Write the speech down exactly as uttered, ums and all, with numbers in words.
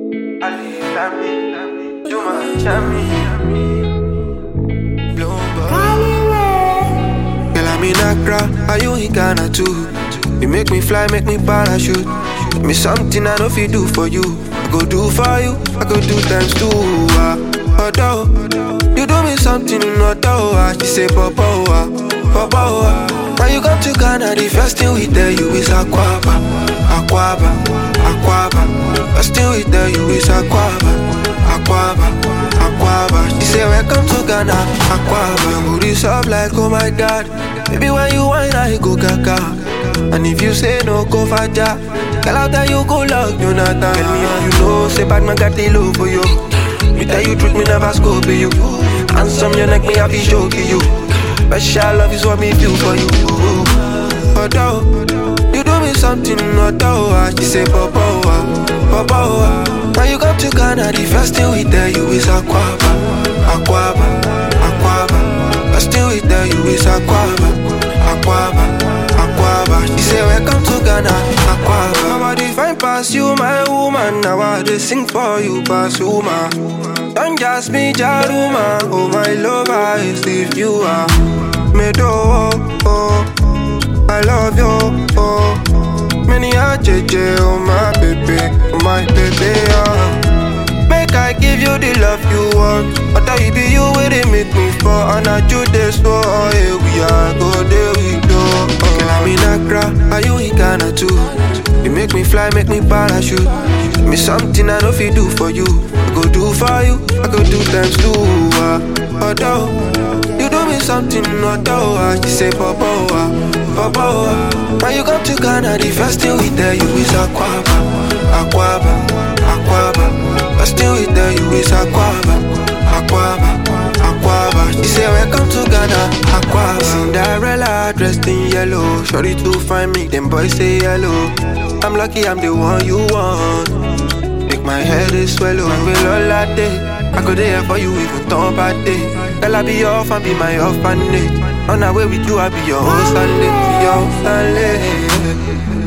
Ali, Lami, you my champion. Girl, I'm in Accra, are you in Ghana too? You make me fly, make me parachute. Give me something I know if you do for you. I go do for you, I go do times two. Ah, although you do me something, although ah, she say papa, ah, papa, ah. When you come to Ghana, the first thing we tell you is Aquaba, Aquaba, Aquaba. First thing we tell you is Aquaba, Aquaba, Aquaba. She say welcome to Ghana, Aquaba. Your booty soft like oh my God. Baby when you whine I go gaga. And if you say no go faja. Girl out there you go lock you not down. Tell me how you know say bad man got the love for you. Me tell you truth me never scope you. Handsome your neck me have to choke you. Special love is what me feel for you. Although you do me something, although ah, she say papa, papa. When you come to Ghana, the first thing we tell you is Aquaba, Aquaba, Aquaba. First thing we tell you is Aquaba, Aquaba, Aquaba. She say welcome to Ghana, Aquaba. Nobody find past you, my woman. Now I just sing for you, pass woman. Don't just me, Jaruma. Oh my lover, is if you are. Me do, oh, oh. I love you, oh. Many are J J, oh my baby, oh my baby, oh. Make I give you the love you want. But I be you where they make me fall. And I do this, so oh, here we are, go there we go. Oh. Girl, I'm in Accra, are you in Ghana too? You make me fly, make me parachute. Give me something I know if you do for you. I go do for you, I go do times two. Uh. Although you do me something, although uh, she say papa, uh, papa. Uh. When you come to Ghana, the first thing we tell you is Aquaba, Aquaba, Aquaba. First thing we tell you is Aquaba, Aquaba, Aquaba. She say welcome to Ghana, Aquaba. Cinderella dressed in yellow, shorty to find me, them boys say hello. I'm lucky I'm the one you want. Make my head is swallow, I will all that day. I go there for you even turn bad day. Girl I be your off and be my orphanage. On the way with you I be your whole Sunday, be your whole Sunday.